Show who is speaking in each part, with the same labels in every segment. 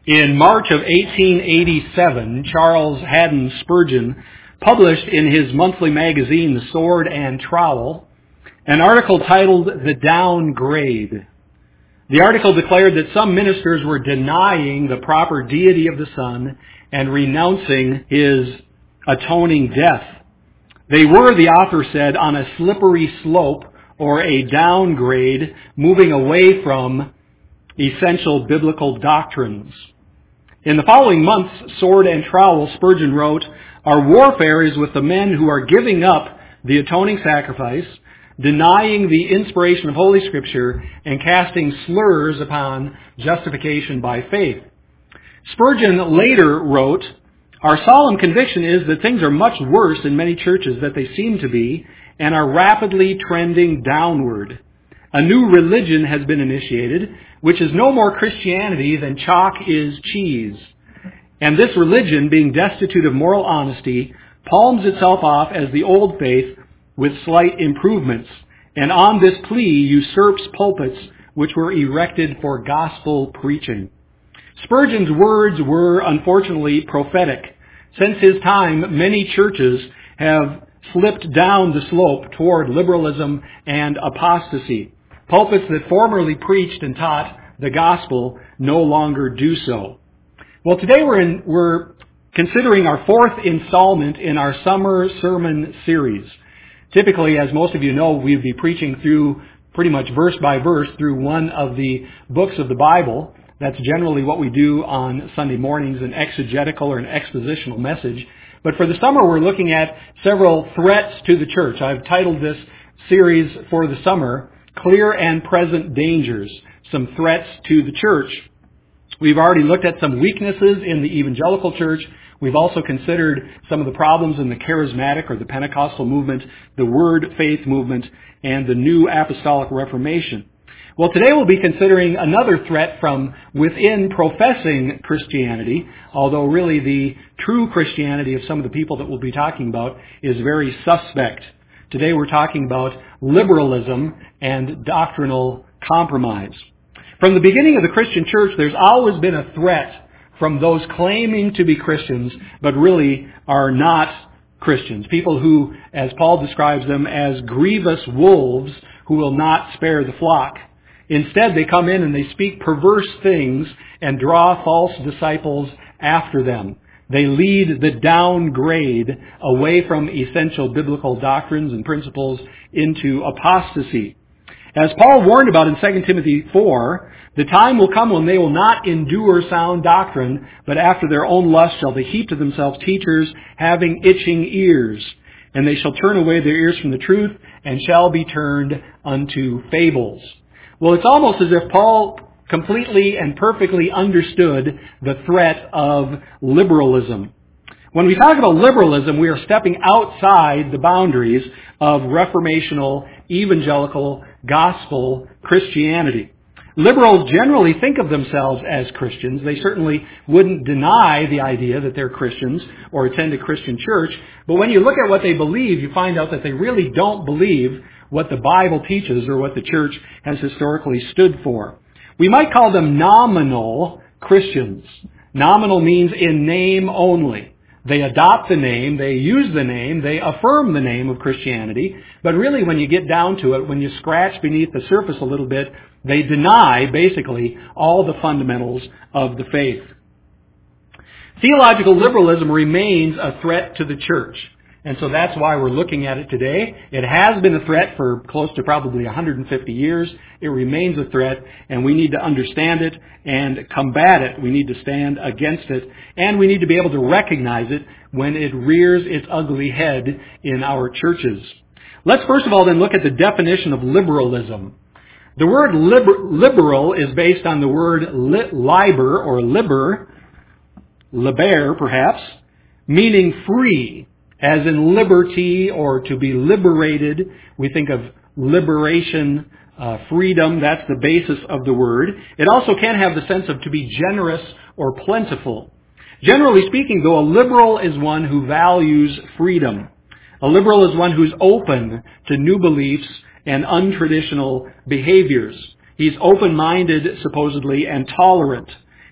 Speaker 1: In March of 1887, Charles Haddon Spurgeon published in his monthly magazine, The Sword and Trowel, an article titled The Downgrade. The article declared that some ministers were denying the proper deity of the Son and renouncing his atoning death. They were, the author said, on a slippery slope or a downgrade, moving away from essential biblical doctrines. In the following month's Sword and Trowel, Spurgeon wrote, "Our warfare is with the men who are giving up the atoning sacrifice, denying the inspiration of Holy Scripture, and casting slurs upon justification by faith." Spurgeon later wrote, "Our solemn conviction is that things are much worse in many churches than they seem to be, and are rapidly trending downward. A new religion has been initiated, which is no more Christianity than chalk is cheese. And this religion, being destitute of moral honesty, palms itself off as the old faith with slight improvements, and on this plea usurps pulpits which were erected for gospel preaching." Spurgeon's words were unfortunately prophetic. Since his time, many churches have slipped down the slope toward liberalism and apostasy. Pulpits that formerly preached and taught the gospel no longer do so. Well, today we're considering our fourth installment in our summer sermon series. Typically, as most of you know, we'd be preaching through pretty much verse by verse through one of the books of the Bible. That's generally what we do on Sunday mornings, an exegetical or an expositional message. But for the summer, we're looking at several threats to the church. I've titled this series for the summer, Clear and Present Dangers, some threats to the church. We've already looked at some weaknesses in the evangelical church. We've also considered some of the problems in the charismatic or the Pentecostal movement, the Word Faith movement, and the New Apostolic Reformation. Well, today we'll be considering another threat from within professing Christianity, although really the true Christianity of some of the people that we'll be talking about is very suspect. Today we're talking about liberalism and doctrinal compromise. From the beginning of the Christian church, there's always been a threat from those claiming to be Christians, but really are not Christians. People who, as Paul describes them, as grievous wolves who will not spare the flock. Instead, they come in and they speak perverse things and draw false disciples after them. They lead the downgrade away from essential biblical doctrines and principles into apostasy. As Paul warned about in 2 Timothy 4, the time will come when they will not endure sound doctrine, but after their own lust shall they heap to themselves teachers having itching ears. And they shall turn away their ears from the truth and shall be turned unto fables. Well, it's almost as if Paul completely and perfectly understood the threat of liberalism. When we talk about liberalism, we are stepping outside the boundaries of reformational, evangelical, gospel Christianity. Liberals generally think of themselves as Christians. They certainly wouldn't deny the idea that they're Christians or attend a Christian church. But when you look at what they believe, you find out that they really don't believe what the Bible teaches or what the church has historically stood for. We might call them nominal Christians. Nominal means in name only. They adopt the name, they use the name, they affirm the name of Christianity, but really when you get down to it, when you scratch beneath the surface a little bit, they deny basically all the fundamentals of the faith. Theological liberalism remains a threat to the church. And so that's why we're looking at it today. It has been a threat for close to probably 150 years. It remains a threat, and we need to understand it and combat it. We need to stand against it, and we need to be able to recognize it when it rears its ugly head in our churches. Let's first of all then look at the definition of liberalism. The word liberal is based on the word liber or liber perhaps, meaning free. As in liberty or to be liberated, we think of liberation, freedom, that's the basis of the word. It also can have the sense of to be generous or plentiful. Generally speaking, though, a liberal is one who values freedom. A liberal is one who's open to new beliefs and untraditional behaviors. He's open-minded, supposedly, and tolerant.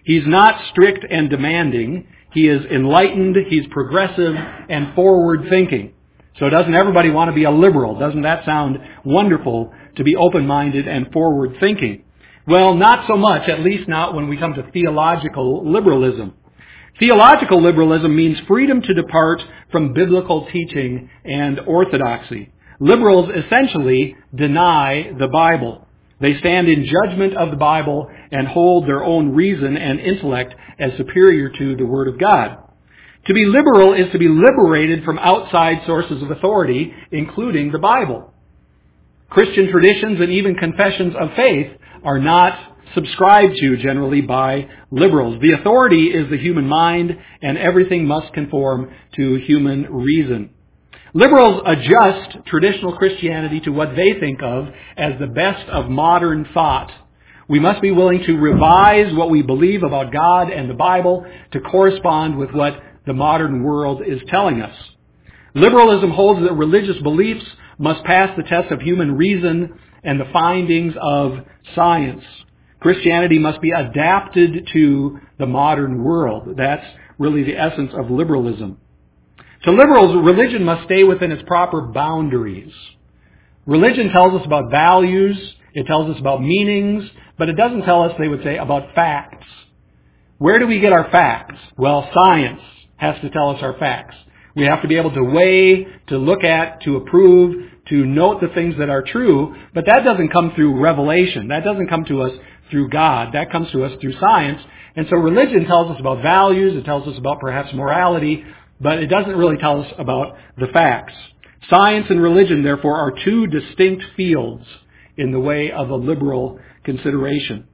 Speaker 1: He's not strict and demanding. He is enlightened, he's progressive, and forward-thinking. So doesn't everybody want to be a liberal? Doesn't that sound wonderful, to be open-minded and forward-thinking? Well, not so much, at least not when we come to theological liberalism. Theological liberalism means freedom to depart from biblical teaching and orthodoxy. Liberals essentially deny the Bible. They stand in judgment of the Bible and hold their own reason and intellect as superior to the Word of God. To be liberal is to be liberated from outside sources of authority, including the Bible. Christian traditions and even confessions of faith are not subscribed to generally by liberals. The authority is the human mind, and everything must conform to human reason. Liberals adjust traditional Christianity to what they think of as the best of modern thought. We must be willing to revise what we believe about God and the Bible to correspond with what the modern world is telling us. Liberalism holds that religious beliefs must pass the test of human reason and the findings of science. Christianity must be adapted to the modern world. That's really the essence of liberalism. To liberals, religion must stay within its proper boundaries. Religion tells us about values, it tells us about meanings, but it doesn't tell us, they would say, about facts. Where do we get our facts? Well, science has to tell us our facts. We have to be able to weigh, to look at, to approve, to note the things that are true, but that doesn't come through revelation. That doesn't come to us through God. That comes to us through science. And so religion tells us about values, it tells us about perhaps morality, but it doesn't really tell us about the facts. Science and religion, therefore, are two distinct fields in the way of a liberal consideration.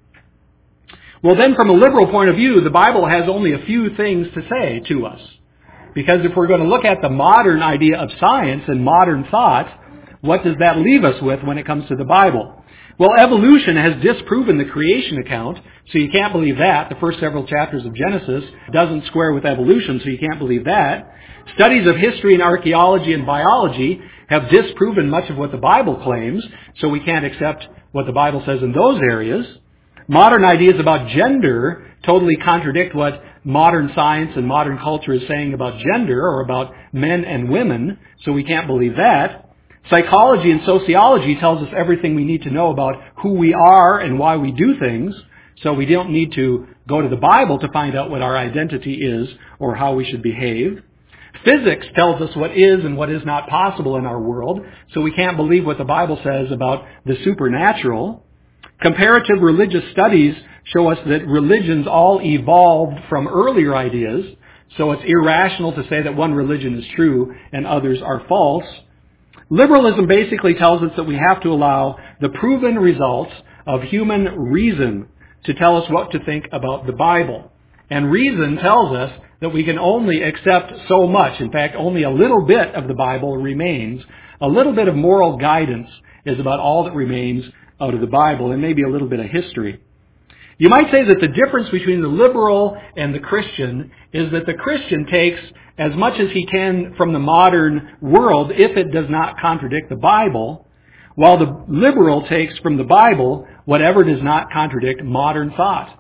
Speaker 1: Well, then from a liberal point of view, the Bible has only a few things to say to us. Because if we're going to look at the modern idea of science and modern thought, what does that leave us with when it comes to the Bible? Well, evolution has disproven the creation account, so you can't believe that. The first several chapters of Genesis doesn't square with evolution, so you can't believe that. Studies of history and archaeology and biology have disproven much of what the Bible claims, so we can't accept what the Bible says in those areas. Modern ideas about gender totally contradict what modern science and modern culture is saying about gender or about men and women, so we can't believe that. Psychology and sociology tells us everything we need to know about who we are and why we do things, so we don't need to go to the Bible to find out what our identity is or how we should behave. Physics tells us what is and what is not possible in our world, so we can't believe what the Bible says about the supernatural. Comparative religious studies show us that religions all evolved from earlier ideas, so it's irrational to say that one religion is true and others are false. Liberalism basically tells us that we have to allow the proven results of human reason to tell us what to think about the Bible. And reason tells us that we can only accept so much. In fact, only a little bit of the Bible remains. A little bit of moral guidance is about all that remains out of the Bible, and maybe a little bit of history. You might say that the difference between the liberal and the Christian is that the Christian takes as much as he can from the modern world if it does not contradict the Bible, while the liberal takes from the Bible whatever does not contradict modern thought.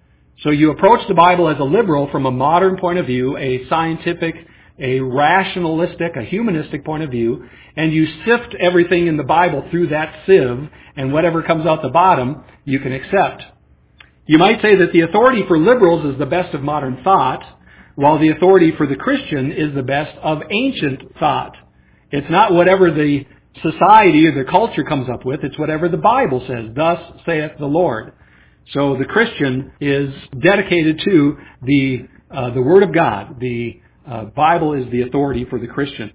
Speaker 1: So you approach the Bible as a liberal from a modern point of view, a scientific, a rationalistic, a humanistic point of view, and you sift everything in the Bible through that sieve, and whatever comes out the bottom, you can accept. You might say that the authority for liberals is the best of modern thought, while the authority for the Christian is the best of ancient thought. It's not whatever the society or the culture comes up with, it's whatever the Bible says, thus saith the Lord. So the Christian is dedicated to the Word of God. The Bible is the authority for the Christian.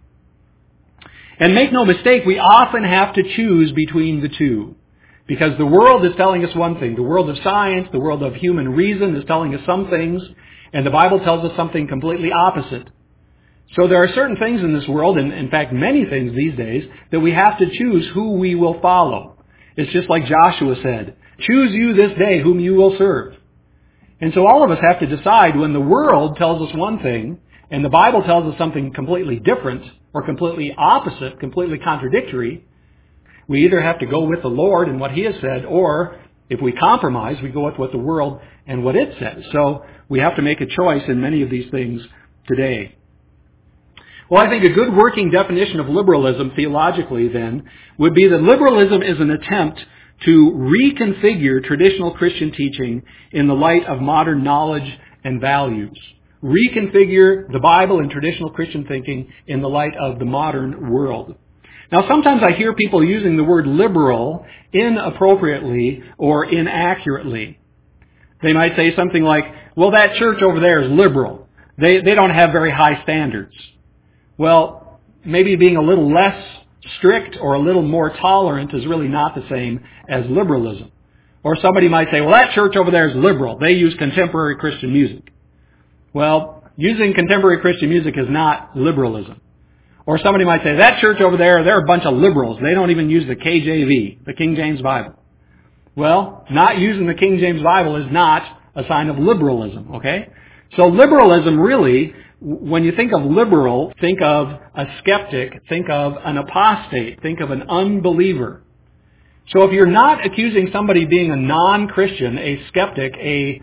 Speaker 1: And make no mistake, we often have to choose between the two. Because the world is telling us one thing. The world of science, the world of human reason is telling us some things, and the Bible tells us something completely opposite. So there are certain things in this world, and in fact many things these days, that we have to choose who we will follow. It's just like Joshua said, choose you this day whom you will serve. And so all of us have to decide when the world tells us one thing, and the Bible tells us something completely different, or completely opposite, completely contradictory, we either have to go with the Lord and what He has said, or If we compromise, we go with what the world and what it says. So we have to make a choice in many of these things today. Well, I think a good working definition of liberalism theologically then would be that liberalism is an attempt to reconfigure traditional Christian teaching in the light of modern knowledge and values. Reconfigure the Bible and traditional Christian thinking in the light of the modern world. Now, sometimes I hear people using the word liberal inappropriately or inaccurately. They might say something like, well, that church over there is liberal. They don't have very high standards. Well, maybe being a little less strict or a little more tolerant is really not the same as liberalism. Or somebody might say, well, that church over there is liberal. They use contemporary Christian music. Well, using contemporary Christian music is not liberalism. Or somebody might say, that church over there, they're a bunch of liberals. They don't even use the KJV, the King James Bible. Well, not using the King James Bible is not a sign of liberalism, okay? So liberalism really, when you think of liberal, think of a skeptic, think of an apostate, think of an unbeliever. So if you're not accusing somebody being a non-Christian, a skeptic,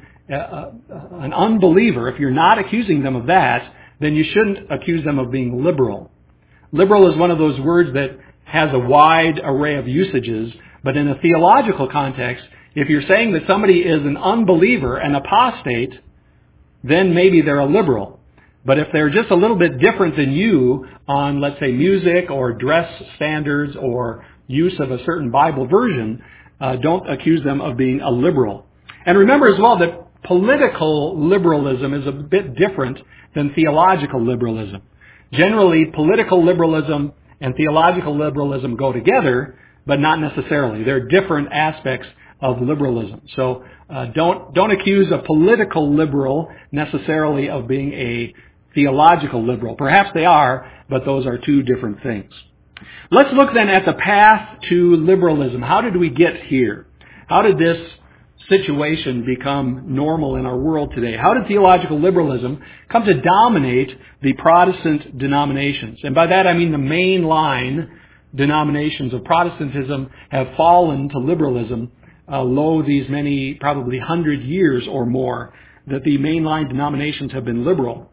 Speaker 1: an unbeliever, if you're not accusing them of that, then you shouldn't accuse them of being liberal. Liberal is one of those words that has a wide array of usages, but in a theological context, if you're saying that somebody is an unbeliever, an apostate, then maybe they're a liberal. But if they're just a little bit different than you on, let's say, music or dress standards or use of a certain Bible version, don't accuse them of being a liberal. And remember as well that political liberalism is a bit different than theological liberalism. Generally, political liberalism and theological liberalism go together, but not necessarily. They're different aspects of liberalism. So don't accuse a political liberal necessarily of being a theological liberal. Perhaps they are, but those are two different things. Let's look then at the path to liberalism. How did we get here? How did this situation become normal in our world today? How did theological liberalism come to dominate the Protestant denominations? And by that I mean the mainline denominations of Protestantism have fallen to liberalism, lo these many, probably 100 years or more, that the mainline denominations have been liberal.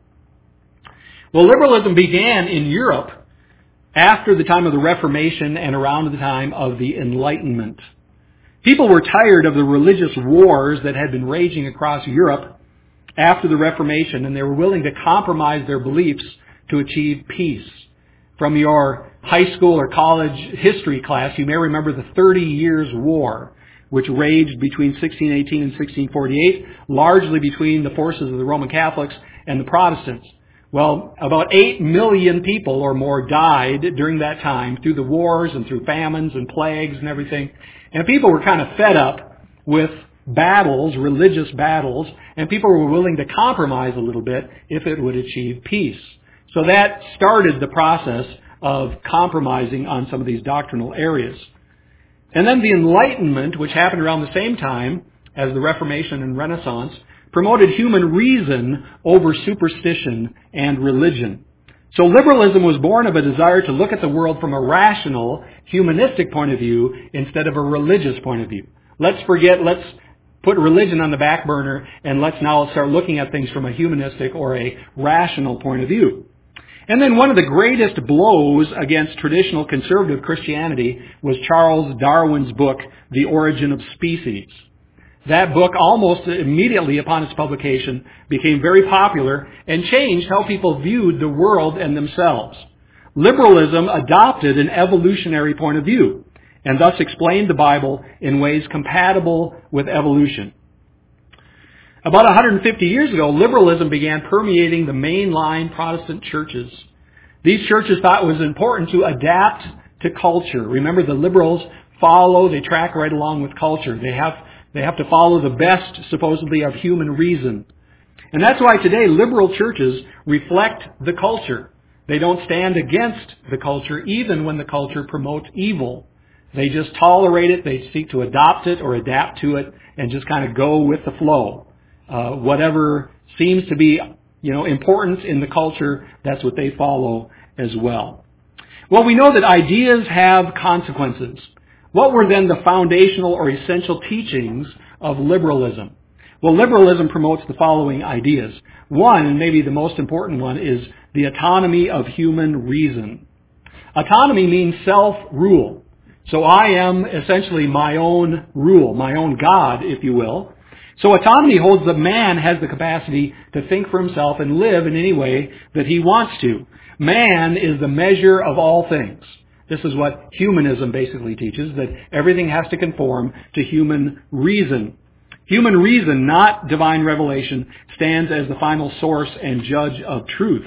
Speaker 1: Well, liberalism began in Europe after the time of the Reformation and around the time of the Enlightenment. People were tired of the religious wars that had been raging across Europe after the Reformation, and they were willing to compromise their beliefs to achieve peace. From your high school or college history class, you may remember the 30 Years' War, which raged between 1618 and 1648, largely between the forces of the Roman Catholics and the Protestants. Well, about 8 million people or more died during that time through the wars and through famines and plagues and everything. And people were kind of fed up with battles, religious battles, and people were willing to compromise a little bit if it would achieve peace. So that started the process of compromising on some of these doctrinal areas. And then the Enlightenment, which happened around the same time as the Reformation and Renaissance, promoted human reason over superstition and religion. So liberalism was born of a desire to look at the world from a rational, humanistic point of view instead of a religious point of view. Let's put religion on the back burner and let's now start looking at things from a humanistic or a rational point of view. And then one of the greatest blows against traditional conservative Christianity was Charles Darwin's book, The Origin of Species. That book, almost immediately upon its publication, became very popular and changed how people viewed the world and themselves. Liberalism adopted an evolutionary point of view and thus explained the Bible in ways compatible with evolution. About 150 years ago, liberalism began permeating the mainline Protestant churches. These churches thought it was important to adapt to culture. Remember, the liberals they track right along with culture. They have to follow the best, supposedly, of human reason. And that's why today liberal churches reflect the culture. They don't stand against the culture, even when the culture promotes evil. They just tolerate it, they seek to adopt it or adapt to it, and just kind of go with the flow. Whatever seems to be, importance in the culture, that's what they follow as well. Well, we know that ideas have consequences. What were then the foundational or essential teachings of liberalism? Well, liberalism promotes the following ideas. One, and maybe the most important one, is the autonomy of human reason. Autonomy means self-rule. So I am essentially my own rule, my own God, if you will. So autonomy holds that man has the capacity to think for himself and live in any way that he wants to. Man is the measure of all things. This is what humanism basically teaches, that everything has to conform to human reason. Human reason, not divine revelation, stands as the final source and judge of truth.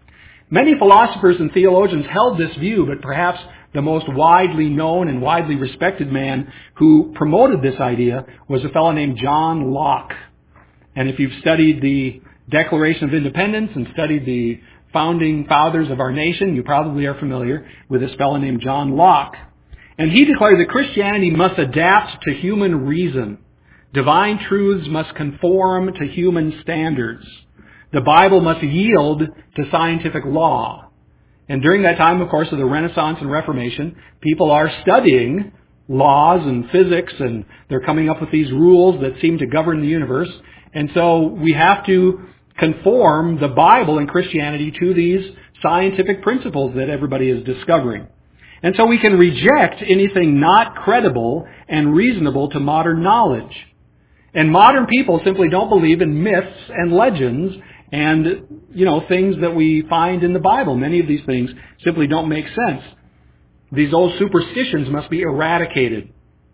Speaker 1: Many philosophers and theologians held this view, but perhaps the most widely known and widely respected man who promoted this idea was a fellow named John Locke. And if you've studied the Declaration of Independence and studied the founding fathers of our nation, you probably are familiar with this fellow named John Locke. And he declared that Christianity must adapt to human reason. Divine truths must conform to human standards. The Bible must yield to scientific law. And during that time, of course, of the Renaissance and Reformation, people are studying laws and physics, and they're coming up with these rules that seem to govern the universe. And so we have to conform the Bible and Christianity to these scientific principles that everybody is discovering. And so we can reject anything not credible and reasonable to modern knowledge. And modern people simply don't believe in myths and legends and, things that we find in the Bible. Many of these things simply don't make sense. These old superstitions must be eradicated.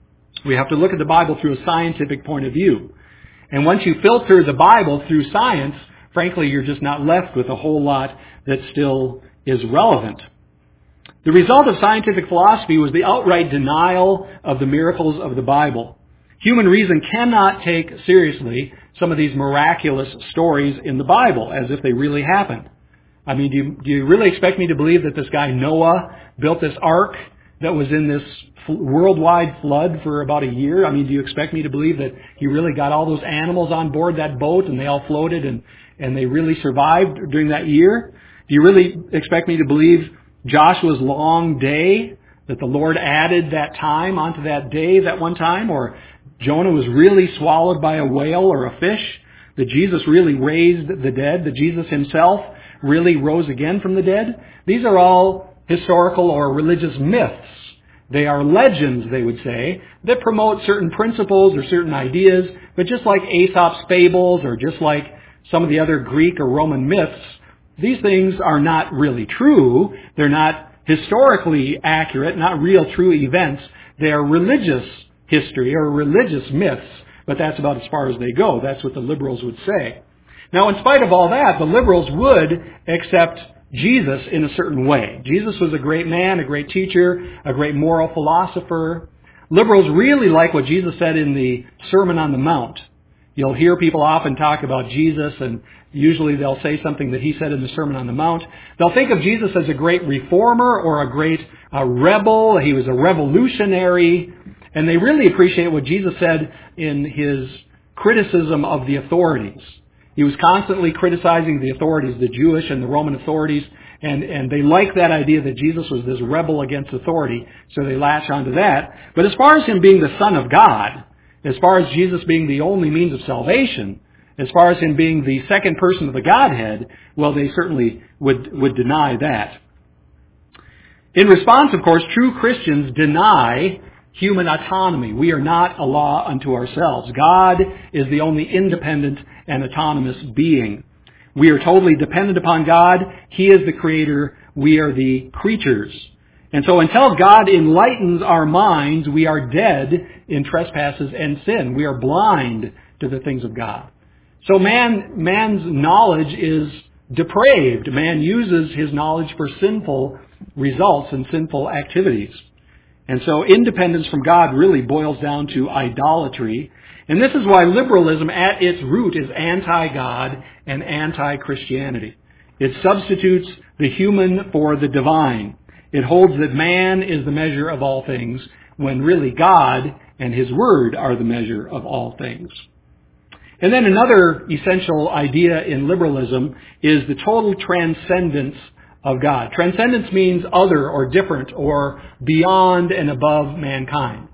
Speaker 1: We have to look at the Bible through a scientific point of view. And once you filter the Bible through science, frankly, you're just not left with a whole lot that still is relevant. The result of scientific philosophy was the outright denial of the miracles of the Bible. Human reason cannot take seriously some of these miraculous stories in the Bible as if they really happened. I mean, do you really expect me to believe that this guy Noah built this ark that was in this worldwide flood for about a year? I mean, do you expect me to believe that he really got all those animals on board that boat and they all floated and they really survived during that year? Do you really expect me to believe Joshua's long day, that the Lord added that time onto that day that one time? Or Jonah was really swallowed by a whale or a fish? That Jesus really raised the dead? That Jesus himself really rose again from the dead? These are all historical or religious myths. They are legends, they would say, that promote certain principles or certain ideas, but just like Aesop's fables or just like some of the other Greek or Roman myths, these things are not really true. They're not historically accurate, not real true events. They are religious history or religious myths, but that's about as far as they go. That's what the liberals would say. Now, in spite of all that, the liberals would accept Jesus in a certain way. Jesus was a great man, a great teacher, a great moral philosopher. Liberals really like what Jesus said in the Sermon on the Mount. You'll hear people often talk about Jesus, and usually they'll say something that he said in the Sermon on the Mount. They'll think of Jesus as a great reformer or a great rebel. He was a revolutionary. And they really appreciate what Jesus said in his criticism of the authorities. He was constantly criticizing the authorities, the Jewish and the Roman authorities, and they like that idea that Jesus was this rebel against authority, so they latch onto that. But as far as him being the Son of God, as far as Jesus being the only means of salvation, as far as him being the second person of the Godhead, well, they certainly would deny that. In response, of course, true Christians deny human autonomy. We are not a law unto ourselves. God is the only independent and autonomous being. We are totally dependent upon God. He is the creator. We are the creatures. And so until God enlightens our minds, we are dead in trespasses and sin. We are blind to the things of God. So man's knowledge is depraved. Man uses his knowledge for sinful results and sinful activities. And so independence from God really boils down to idolatry. And this is why liberalism at its root is anti-God and anti-Christianity. It substitutes the human for the divine. It holds that man is the measure of all things, when really God and his word are the measure of all things. And then another essential idea in liberalism is the total transcendence of God. Transcendence means other or different or beyond and above mankind.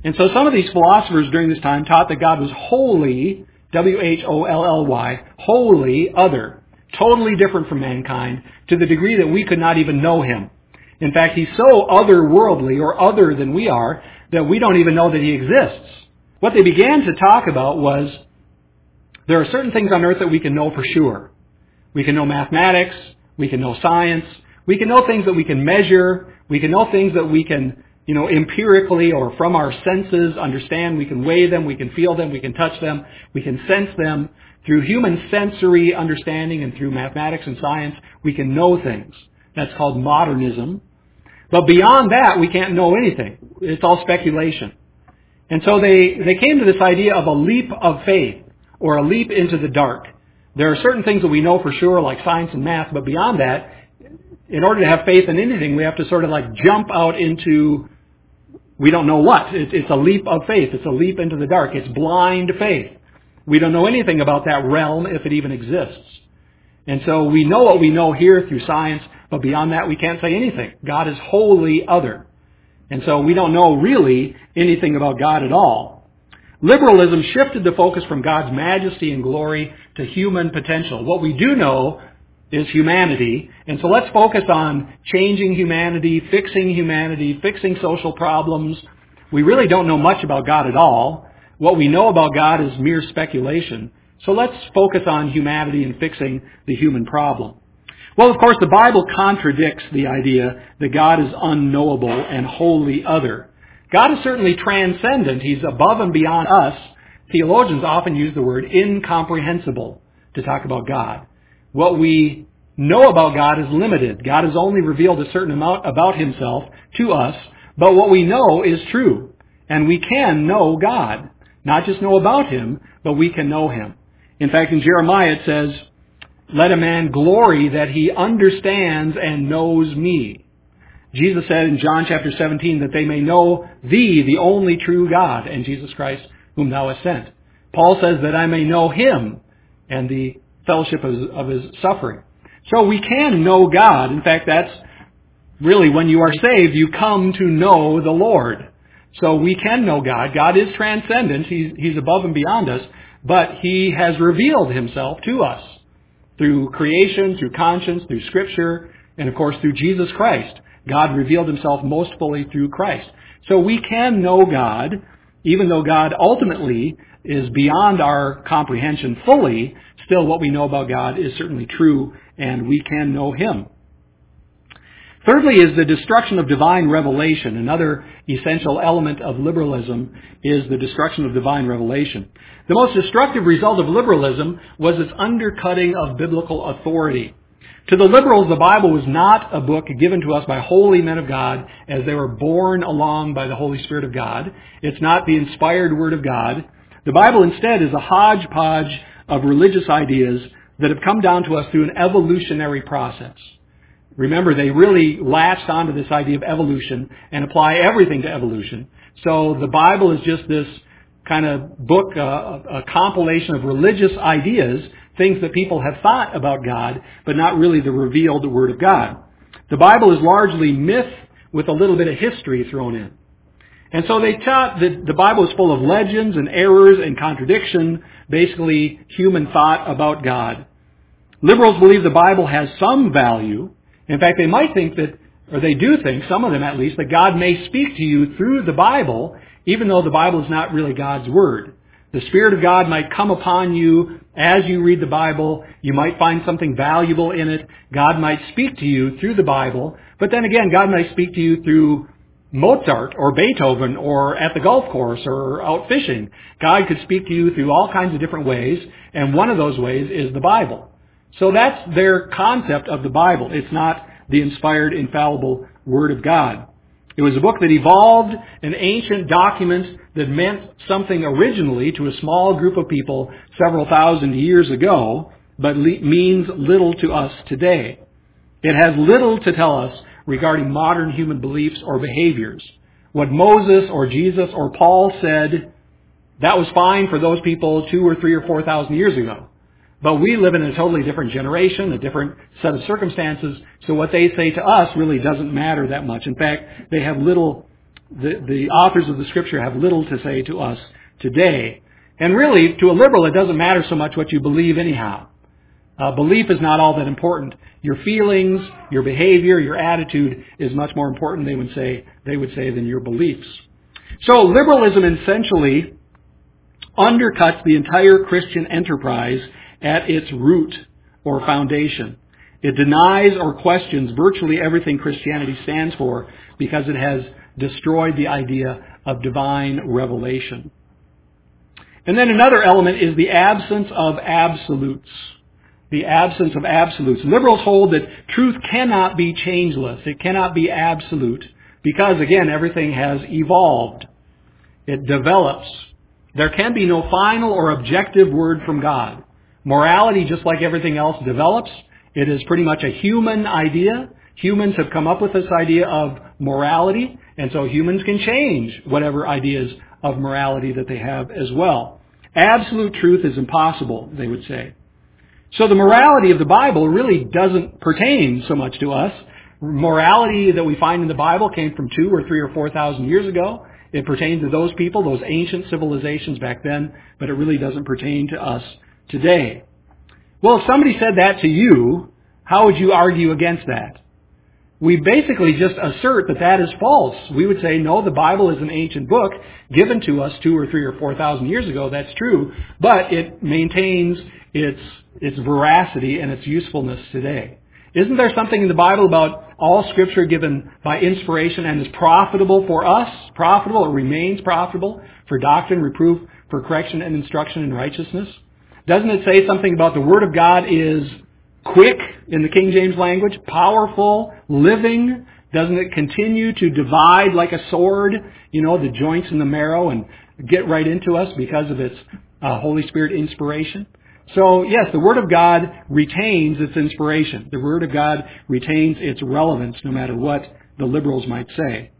Speaker 1: And so some of these philosophers during this time taught that God was wholly, W-H-O-L-L-Y, wholly other, totally different from mankind, to the degree that we could not even know him. In fact, he's so otherworldly or other than we are that we don't even know that he exists. What they began to talk about was there are certain things on earth that we can know for sure. We can know mathematics, we can know science, we can know things that we can measure, we can know things that we can, empirically or from our senses understand. We can weigh them, we can feel them, we can touch them, we can sense them. Through human sensory understanding and through mathematics and science, we can know things. That's called modernism. But beyond that, we can't know anything. It's all speculation. And so they came to this idea of a leap of faith, or a leap into the dark. There are certain things that we know for sure, like science and math, but beyond that, in order to have faith in anything, we have to sort of like jump out into, we don't know what. It's a leap of faith. It's a leap into the dark. It's blind faith. We don't know anything about that realm if it even exists. And so we know what we know here through science, but beyond that we can't say anything. God is wholly other. And so we don't know really anything about God at all. Liberalism shifted the focus from God's majesty and glory to human potential. What we do know is humanity. And so let's focus on changing humanity, fixing social problems. We really don't know much about God at all. What we know about God is mere speculation. So let's focus on humanity and fixing the human problem. Well, of course, the Bible contradicts the idea that God is unknowable and wholly other. God is certainly transcendent. He's above and beyond us. Theologians often use the word incomprehensible to talk about God. What we know about God is limited. God has only revealed a certain amount about himself to us, but what we know is true. And we can know God. Not just know about him, but we can know him. In fact, in Jeremiah it says, "Let a man glory that he understands and knows me." Jesus said in John chapter 17 that they may know thee, the only true God, and Jesus Christ, whom thou hast sent. Paul says that I may know him and the fellowship of his suffering. So we can know God. In fact, that's really when you are saved, you come to know the Lord. So we can know God. God is transcendent. He's above and beyond us, but he has revealed himself to us through creation, through conscience, through Scripture, and of course through Jesus Christ. God revealed himself most fully through Christ. So we can know God, even though God ultimately is beyond our comprehension fully. Still, what we know about God is certainly true, and we can know him. Thirdly is the destruction of divine revelation. Another essential element of liberalism is the destruction of divine revelation. The most destructive result of liberalism was its undercutting of biblical authority. To the liberals, the Bible was not a book given to us by holy men of God as they were borne along by the Holy Spirit of God. It's not the inspired Word of God. The Bible instead is a hodgepodge of religious ideas that have come down to us through an evolutionary process. Remember, they really latched onto this idea of evolution and apply everything to evolution. So the Bible is just this kind of book, a compilation of religious ideas, things that people have thought about God, but not really the revealed Word of God. The Bible is largely myth with a little bit of history thrown in. And so they taught that the Bible is full of legends and errors and contradiction, basically human thought about God. Liberals believe the Bible has some value. In fact, they might think that, or they do think, some of them at least, that God may speak to you through the Bible, even though the Bible is not really God's Word. The Spirit of God might come upon you as you read the Bible. You might find something valuable in it. God might speak to you through the Bible. But then again, God might speak to you through Mozart or Beethoven or at the golf course or out fishing. God could speak to you through all kinds of different ways, and one of those ways is the Bible. So that's their concept of the Bible. It's not the inspired, infallible Word of God. It was a book that evolved an ancient document that meant something originally to a small group of people several thousand years ago, but means little to us today. It has little to tell us regarding modern human beliefs or behaviors. What Moses or Jesus or Paul said, that was fine for those people 2 or 3 or 4,000 years ago. But we live in a totally different generation, a different set of circumstances, so what they say to us really doesn't matter that much. In fact, they have little the authors of the Scripture have little to say to us today. And really, to a liberal, it doesn't matter so much what you believe anyhow. Belief is not all that important. Your feelings, your behavior, your attitude is much more important, they would say, than your beliefs. So liberalism essentially undercuts the entire Christian enterprise at its root or foundation. It denies or questions virtually everything Christianity stands for because it has destroyed the idea of divine revelation. And then another element is the absence of absolutes. The absence of absolutes. Liberals hold that truth cannot be changeless. It cannot be absolute because, again, everything has evolved. It develops. There can be no final or objective word from God. Morality, just like everything else, develops. It is pretty much a human idea. Humans have come up with this idea of morality, and so humans can change whatever ideas of morality that they have as well. Absolute truth is impossible, they would say. So the morality of the Bible really doesn't pertain so much to us. Morality that we find in the Bible came from 2,000 or 3,000 or 4,000 years ago. It pertained to those people, those ancient civilizations back then, but it really doesn't pertain to us today. Well, if somebody said that to you, how would you argue against that? We basically just assert that that is false. We would say, no, the Bible is an ancient book given to us 2,000 or 3,000 or 4,000 years ago. That's true, but it maintains its veracity and its usefulness today. Isn't there something in the Bible about all Scripture given by inspiration and is profitable for us? Profitable, or remains profitable for doctrine, reproof, for correction and instruction in righteousness? Doesn't it say something about the Word of God is quick in the King James language, powerful, living? Doesn't it continue to divide like a sword, the joints and the marrow, and get right into us because of its Holy Spirit inspiration? So, yes, the Word of God retains its inspiration. The Word of God retains its relevance no matter what the liberals might say.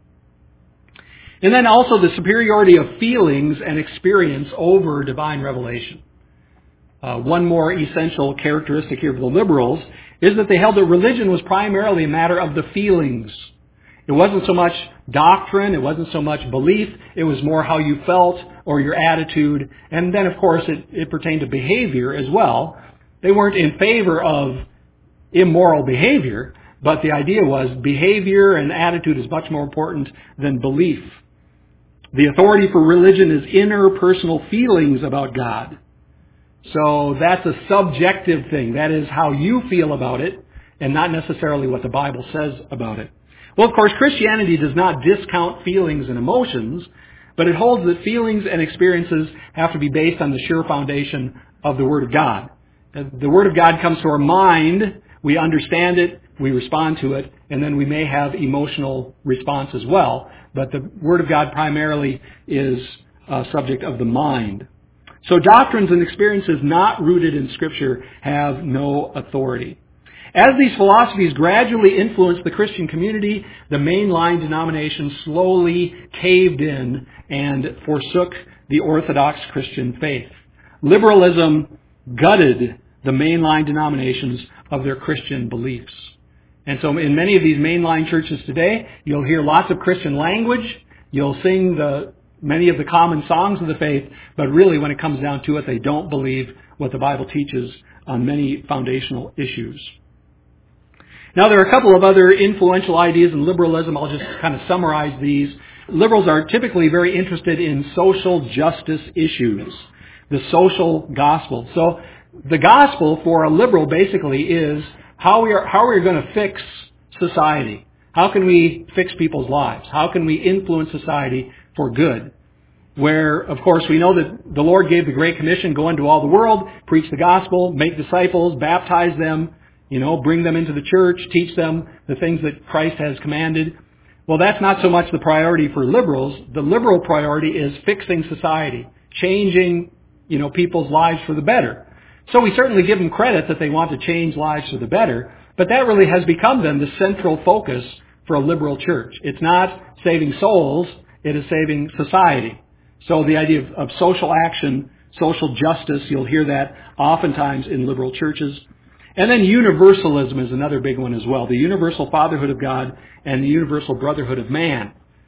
Speaker 1: And then also the superiority of feelings and experience over divine revelation. One more essential characteristic here of the liberals is that they held that religion was primarily a matter of the feelings. It wasn't so much doctrine, it wasn't so much belief, it was more how you felt or your attitude. And then, of course, it pertained to behavior as well. They weren't in favor of immoral behavior, but the idea was behavior and attitude is much more important than belief. The authority for religion is inner personal feelings about God. So that's a subjective thing. That is how you feel about it and not necessarily what the Bible says about it. Well, of course, Christianity does not discount feelings and emotions, but it holds that feelings and experiences have to be based on the sure foundation of the Word of God. The Word of God comes to our mind, we understand it, we respond to it, and then we may have emotional response as well. But the Word of God primarily is a subject of the mind. So doctrines and experiences not rooted in Scripture have no authority. As these philosophies gradually influenced the Christian community, the mainline denominations slowly caved in and forsook the Orthodox Christian faith. Liberalism gutted the mainline denominations of their Christian beliefs. And so in many of these mainline churches today, you'll hear lots of Christian language, you'll sing many of the common songs of the faith, but really when it comes down to it, they don't believe what the Bible teaches on many foundational issues. Now, there are a couple of other influential ideas in liberalism. I'll just kind of summarize these. Liberals are typically very interested in social justice issues, the social gospel. So the gospel for a liberal basically is how we are going to fix society. How can we fix people's lives? How can we influence society for good? Where, of course, we know that the Lord gave the Great Commission, go into all the world, preach the gospel, make disciples, baptize them, bring them into the church, teach them the things that Christ has commanded. Well, that's not so much the priority for liberals. The liberal priority is fixing society, changing, people's lives for the better. So we certainly give them credit that they want to change lives for the better, but that really has become then the central focus for a liberal church. It's not saving souls, it is saving society. So the idea of social action, social justice, you'll hear that oftentimes in liberal churches. And then universalism is another big one as well. The universal fatherhood of God and the universal brotherhood of man.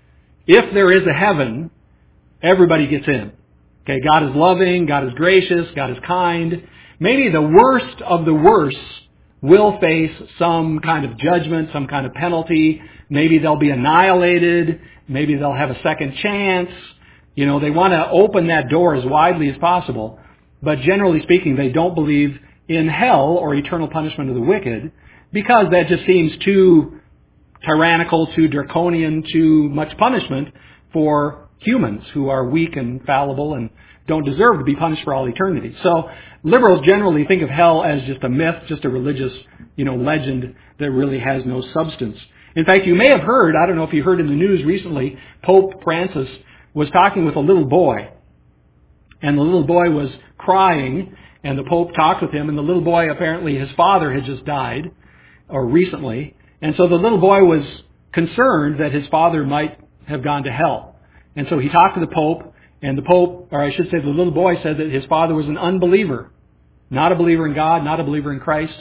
Speaker 1: if there is a heaven, everybody gets in. Okay, God is loving, God is gracious, God is kind. Maybe the worst of the worst will face some kind of judgment, some kind of penalty. Maybe they'll be annihilated. Maybe they'll have a second chance. They want to open that door as widely as possible. But generally speaking, they don't believe in hell or eternal punishment of the wicked because that just seems too tyrannical, too draconian, too much punishment for humans who are weak and fallible and don't deserve to be punished for all eternity. So liberals generally think of hell as just a myth, just a religious, legend that really has no substance. In fact, you may have heard, I don't know if you heard in the news recently, Pope Francis was talking with a little boy. And the little boy was crying, and the Pope talked with him, and the little boy, apparently his father had just died, or recently. And so the little boy was concerned that his father might have gone to hell. And so he talked to the Pope, and the Pope, or I should say the little boy, said that his father was an unbeliever. Not a believer in God, not a believer in Christ.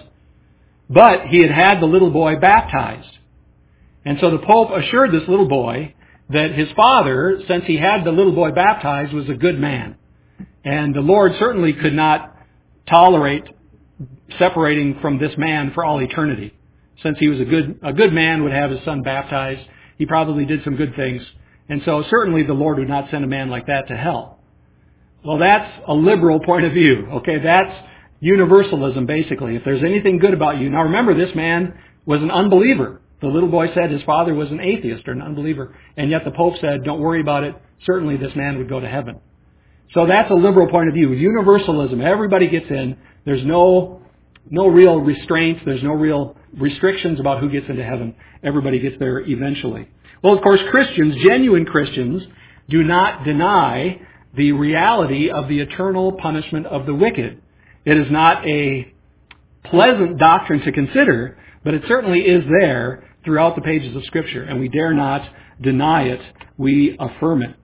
Speaker 1: But he had the little boy baptized. And so the Pope assured this little boy that his father, since he had the little boy baptized, was a good man. And the Lord certainly could not tolerate separating from this man for all eternity. Since he was a good man, would have his son baptized. He probably did some good things. And so certainly the Lord would not send a man like that to hell. Well, that's a liberal point of view. Okay, that's universalism, basically. If there's anything good about you. Now remember, this man was an unbeliever. The little boy said his father was an atheist or an unbeliever. And yet the Pope said, don't worry about it. Certainly this man would go to heaven. So that's a liberal point of view. Universalism. Everybody gets in. There's no real restraints. There's no real restrictions about who gets into heaven. Everybody gets there eventually. Well, of course, Christians, genuine Christians, do not deny the reality of the eternal punishment of the wicked. It is not a pleasant doctrine to consider, but it certainly is there throughout the pages of Scripture, and we dare not deny it. We affirm it.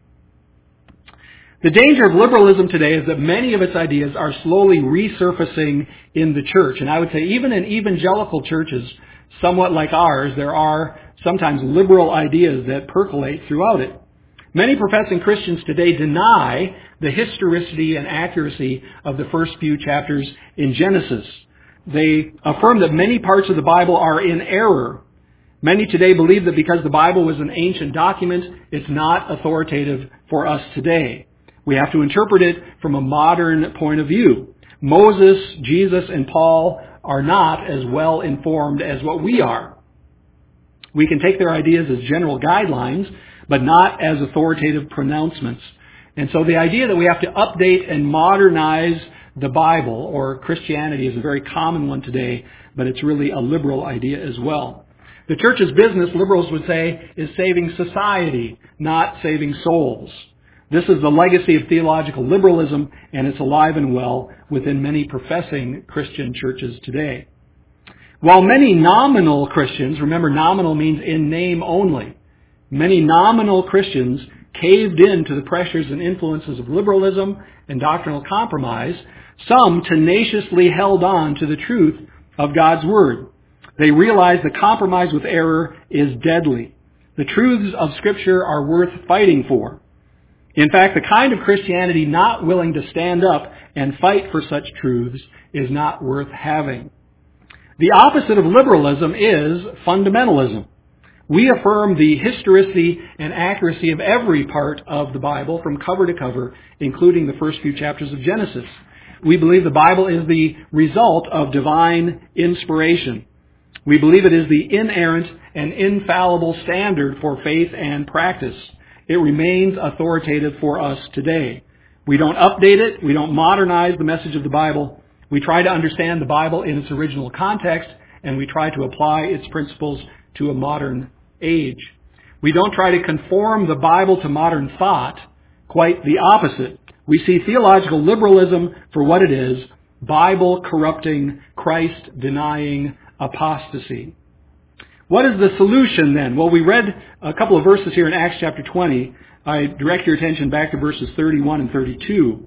Speaker 1: The danger of liberalism today is that many of its ideas are slowly resurfacing in the church. And I would say even in evangelical churches, somewhat like ours, there are sometimes liberal ideas that percolate throughout it. Many professing Christians today deny the historicity and accuracy of the first few chapters in Genesis. They affirm that many parts of the Bible are in error. Many today believe that because the Bible was an ancient document, it's not authoritative for us today. We have to interpret it from a modern point of view. Moses, Jesus, and Paul are not as well informed as what we are. We can take their ideas as general guidelines, but not as authoritative pronouncements. And so the idea that we have to update and modernize the Bible or Christianity is a very common one today, but it's really a liberal idea as well. The church's business, liberals would say, is saving society, not saving souls. This is the legacy of theological liberalism, and it's alive and well within many professing Christian churches today. While many nominal Christians, remember nominal means in name only, many nominal Christians caved in to the pressures and influences of liberalism and doctrinal compromise, some tenaciously held on to the truth of God's Word. They realized the compromise with error is deadly. The truths of Scripture are worth fighting for. In fact, the kind of Christianity not willing to stand up and fight for such truths is not worth having. The opposite of liberalism is fundamentalism. We affirm the historicity and accuracy of every part of the Bible from cover to cover, including the first few chapters of Genesis. We believe the Bible is the result of divine inspiration. We believe it is the inerrant and infallible standard for faith and practice. It remains authoritative for us today. We don't update it. We don't modernize the message of the Bible. We try to understand the Bible in its original context, and we try to apply its principles to a modern age. We don't try to conform the Bible to modern thought. Quite the opposite. We see theological liberalism for what it is, Bible-corrupting, Christ-denying apostasy. What is the solution then? Well, we read a couple of verses here in Acts chapter 20. I direct your attention back to verses 31 and 32.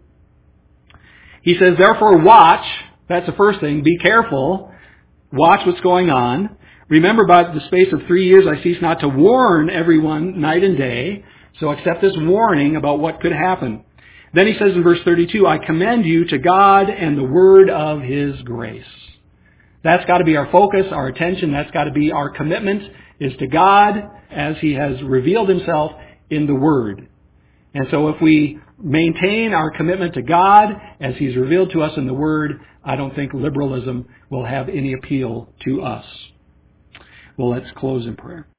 Speaker 1: He says, therefore watch, that's the first thing, be careful, watch what's going on. Remember, by the space of 3 years I cease not to warn everyone night and day, So accept this warning about what could happen. Then he says in verse 32, I commend you to God and the word of His grace. That's got to be our focus, our attention. That's got to be our commitment, is to God as He has revealed Himself in the Word. And so if we maintain our commitment to God as He's revealed to us in the Word, I don't think liberalism will have any appeal to us. Well, let's close in prayer.